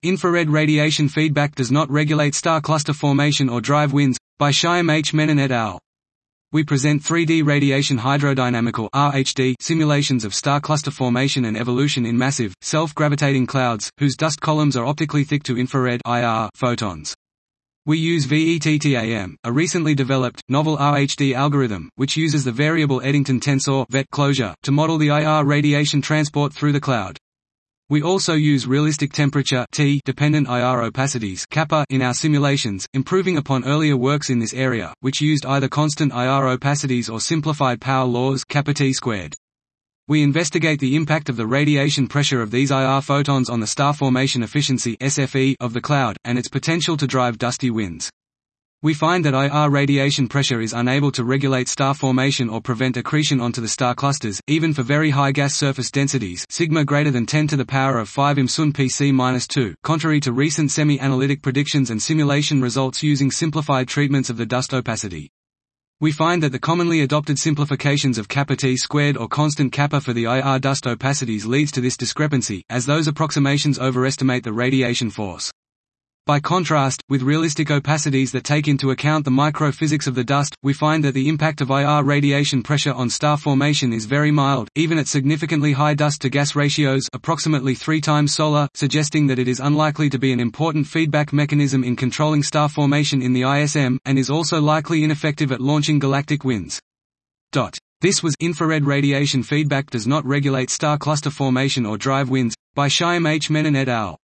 Infrared radiation feedback does not regulate star cluster formation or drive winds, by Shyam H. Menon et al. We present 3D radiation hydrodynamical (RHD) simulations of star cluster formation and evolution in massive, self-gravitating clouds, whose dust columns are optically thick to infrared (IR) photons. We use VETTAM, a recently developed, novel RHD algorithm, which uses the variable Eddington tensor (VET) closure to model the IR radiation transport through the cloud. We also use realistic temperature T-dependent IR opacities kappa in our simulations, improving upon earlier works in this area, which used either constant IR opacities or simplified power laws kappa T squared. We investigate the impact of the radiation pressure of these IR photons on the star formation efficiency (SFE) of the cloud, and its potential to drive dusty winds. We find that IR radiation pressure is unable to regulate star formation or prevent accretion onto the star clusters, even for very high gas surface densities sigma greater than 10 to the power of 5 imsun Pc-2, contrary to recent semi-analytic predictions and simulation results using simplified treatments of the dust opacity. We find that the commonly adopted simplifications of kappa T squared or constant kappa for the IR dust opacities leads to this discrepancy, as those approximations overestimate the radiation force. By contrast, with realistic opacities that take into account the microphysics of the dust, we find that the impact of IR radiation pressure on star formation is very mild, even at significantly high dust-to-gas ratios approximately 3 times solar, suggesting that it is unlikely to be an important feedback mechanism in controlling star formation in the ISM, and is also likely ineffective at launching galactic winds. This was Infrared radiation feedback does not regulate star cluster formation or drive winds, by Shyam H. Menon et al.